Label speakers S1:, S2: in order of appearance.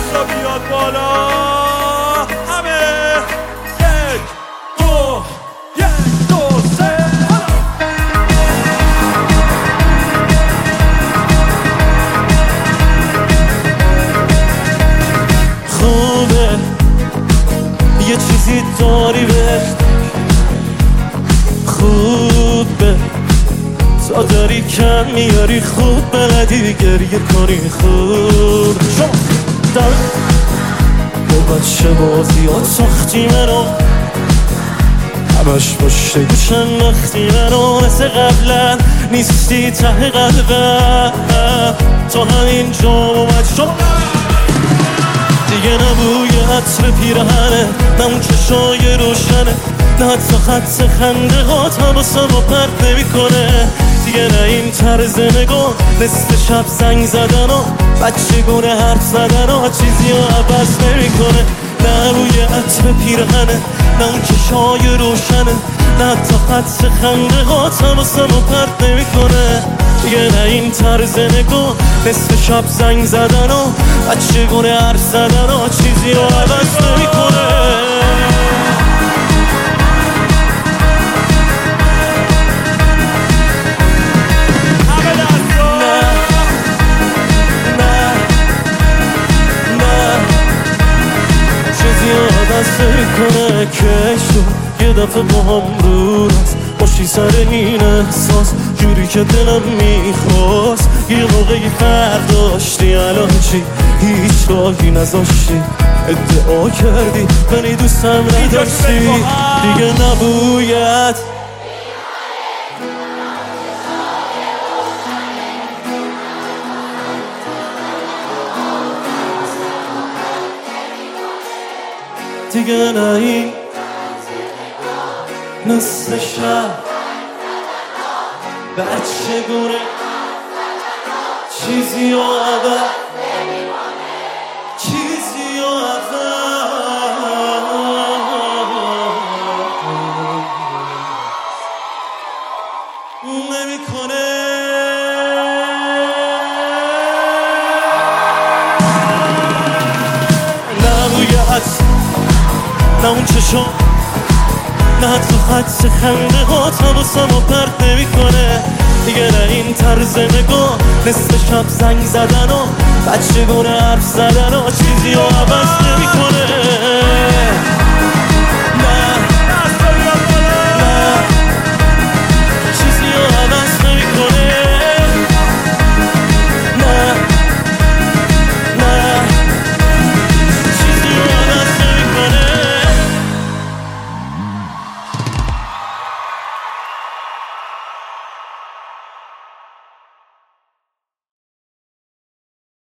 S1: دستا بیاد بالا همه. یک دو سه
S2: خوبه یه چیزی داری بهش، خوبه تا داری کم میاری، خوب بلدی گریه کنی، خوب با بچه بازیات ساختی منو، همش پشت گوشم وقتی منو، مثل قبلا نیستی ته قلبم، تا همین جا اومد شما دیگه نبوی عطر پیرهنه، نه اون چشای روشنه، نه حتی خط خنده هات حواسمو پرت نمیکنه دیگه، نه این طرز نگاه نصف شب زنگ زدن و بچه گونه حرف زدن و چیزی رو عوض نمیکنه، نه بوی عطر پیرهنه، نه اون چشای روشنه، نه حتی خط خنده هات حواسمو پرت نمیکنه دیگه، نه این طرز نگاه نصف شب زنگ زدن و بچه گونه حرف زدن و چیزی رو عوض نمیکنه. کنه کشو یه دفعه با هم رو رست باشی سر این احساس جوری که دلم میخواست، یه موقعی فرق داشتی الان چی هیچ راهی نذاشتی، ادعا کردی منی دوستم نداشتی دیگه نبوید دیگه، نه این نصف شب بچه گونه چیزی و عوض چیزی و عوض نمیکنه. نه اون چشم، نه حتی خط خنده هات حواسمو پرت نمیکنه دیگه، نه این طرز نگاه نصف شب زنگ زدن و بچه گونه حرف زدن و چیزی رو عوض نمیکنه.